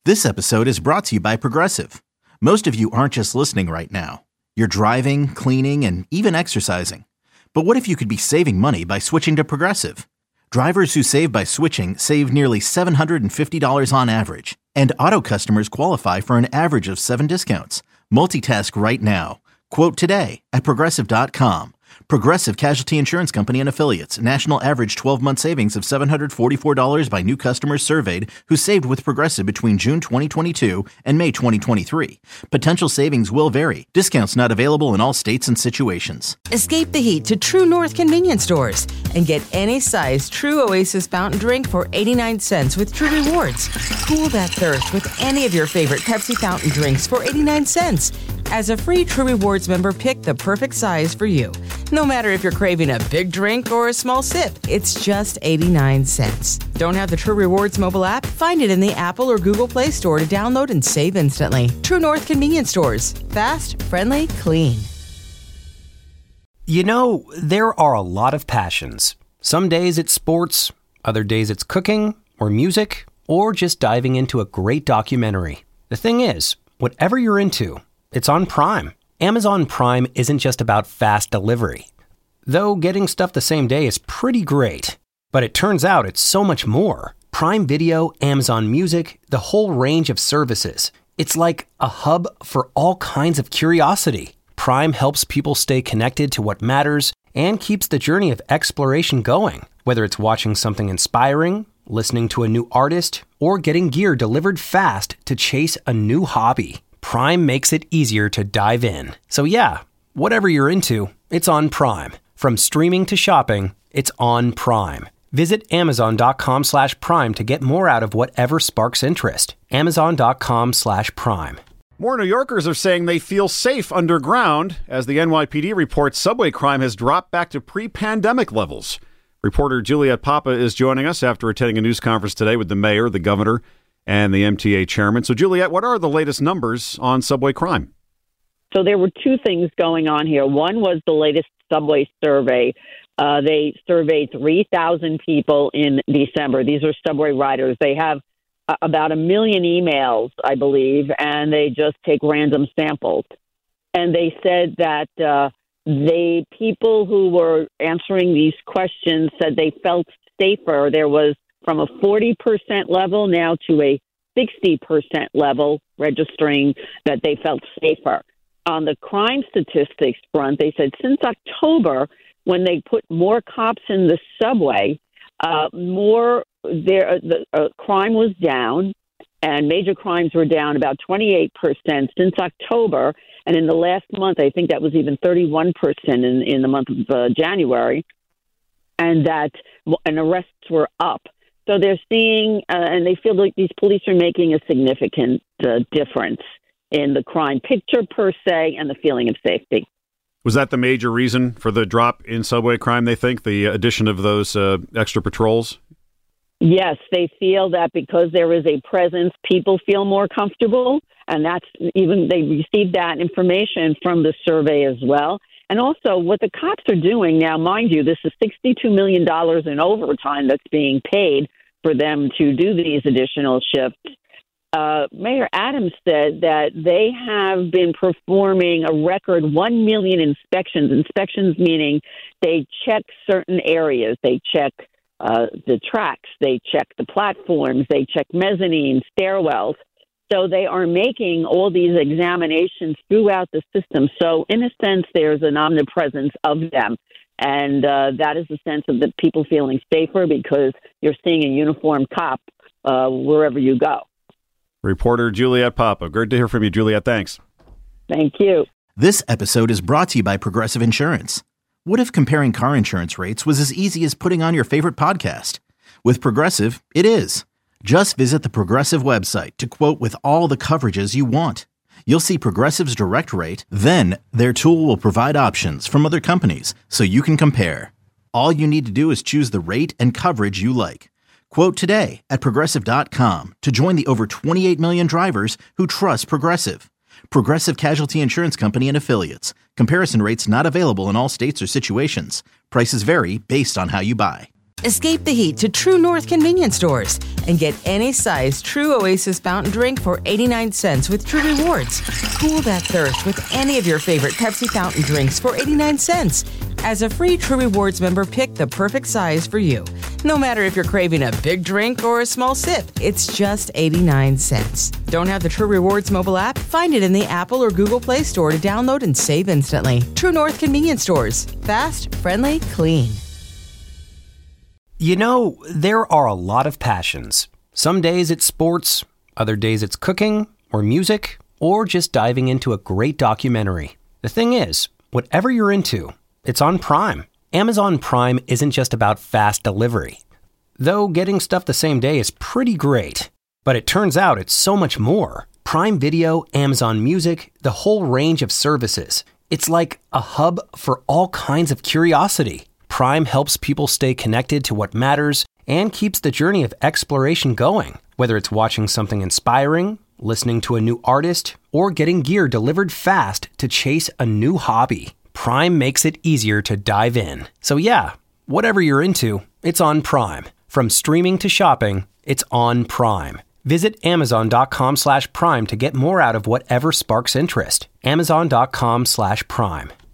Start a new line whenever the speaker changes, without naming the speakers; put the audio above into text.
This episode is brought to you by Progressive. Most of you aren't just listening right now. You're driving, cleaning, and even exercising. But what if you could be saving money by switching to Progressive? Drivers who save by switching save nearly $750 on average. And auto customers qualify for an average of 7 discounts. Multitask right now. Quote today at Progressive.com. Progressive Casualty Insurance Company and Affiliates. National average 12-month savings of $744 by new customers surveyed who saved with Progressive between June 2022 and May 2023. Potential savings will vary. Discounts not available in all states and situations.
Escape the heat to True North convenience stores and get any size True Oasis fountain drink for 89 cents with True Rewards. Cool that thirst with any of your favorite Pepsi fountain drinks for 89 cents. As a free True Rewards member, pick the perfect size for you. No matter if you're craving a big drink or a small sip, it's just 89 cents. Don't have the True Rewards mobile app? Find it in the Apple or Google Play Store to download and save instantly. True North convenience stores. Fast, friendly, clean.
You know, there are a lot of passions. Some days it's sports, other days it's cooking or music, or just diving into a great documentary. The thing is, whatever you're into, it's on Prime. Amazon Prime isn't just about fast delivery. Though getting stuff the same day is pretty great. But it turns out it's so much more. Prime Video, Amazon Music, the whole range of services. It's like a hub for all kinds of curiosity. Prime helps people stay connected to what matters and keeps the journey of exploration going. Whether it's watching something inspiring, listening to a new artist, or getting gear delivered fast to chase a new hobby. Prime makes it easier to dive in. So yeah, whatever you're into, it's on Prime. From streaming to shopping, it's on Prime. Visit Amazon.com/Prime to get more out of whatever sparks interest. Amazon.com/Prime.
More New Yorkers are saying they feel safe underground as the NYPD reports subway crime has dropped back to pre-pandemic levels. Reporter Juliet Papa is joining us after attending a news conference today with the mayor, the governor, and the MTA chairman. So, Juliet, what are the latest numbers on subway crime?
So there were two things going on here. One was the latest subway survey. They surveyed 3,000 people in December. These are subway riders. They have about 1 million emails, I believe, and they just take random samples. And they said that the people who were answering these questions said they felt safer. There was from a 40% level now to a 60% level, registering that they felt safer. On the crime statistics front, they said since October, when they put more cops in the subway, crime was down, and major crimes were down about 28% since October. And in the last month, I think that was even 31% in the month of January, and arrests were up. So they're seeing, and they feel like these police are making a significant difference in the crime picture per se and the feeling of safety.
Was that the major reason for the drop in subway crime, they think, the addition of those extra patrols?
Yes, they feel that because there is a presence, people feel more comfortable, and they received that information from the survey as well. And also, what the cops are doing now, mind you, this is $62 million in overtime that's being paid for them to do these additional shifts. Mayor Adams said that they have been performing a record 1 million inspections. Inspections meaning they check certain areas. They check the tracks. They check the platforms. They check mezzanine, stairwells. So they are making all these examinations throughout the system. So in a sense, there's an omnipresence of them. And that is the sense of the people feeling safer because you're seeing a uniformed cop wherever you go.
Reporter Juliet Papa. Great to hear from you, Juliet. Thanks.
Thank you.
This episode is brought to you by Progressive Insurance. What if comparing car insurance rates was as easy as putting on your favorite podcast? With Progressive, it is. Just visit the Progressive website to quote with all the coverages you want. You'll see Progressive's direct rate, then their tool will provide options from other companies so you can compare. All you need to do is choose the rate and coverage you like. Quote today at Progressive.com to join the over 28 million drivers who trust Progressive. Progressive Casualty Insurance Company and Affiliates. Comparison rates not available in all states or situations. Prices vary based on how you buy.
Escape the heat to True North convenience stores and get any size True Oasis fountain drink for 89 cents with True Rewards. Cool that thirst with any of your favorite Pepsi fountain drinks for 89 cents. As a free True Rewards member, pick the perfect size for you. No matter if you're craving a big drink or a small sip, it's just 89 cents. Don't have the True Rewards mobile app? Find it in the Apple or Google Play Store to download and save instantly. True North convenience stores. Fast, friendly, clean.
You know, there are a lot of passions. Some days it's sports, other days it's cooking, or music, or just diving into a great documentary. The thing is, whatever you're into, it's on Prime. Amazon Prime isn't just about fast delivery. Though getting stuff the same day is pretty great. But it turns out it's so much more. Prime Video, Amazon Music, the whole range of services. It's like a hub for all kinds of curiosity. Prime helps people stay connected to what matters and keeps the journey of exploration going. Whether it's watching something inspiring, listening to a new artist, or getting gear delivered fast to chase a new hobby, Prime makes it easier to dive in. So yeah, whatever you're into, it's on Prime. From streaming to shopping, it's on Prime. Visit Amazon.com/Prime to get more out of whatever sparks interest. Amazon.com/Prime.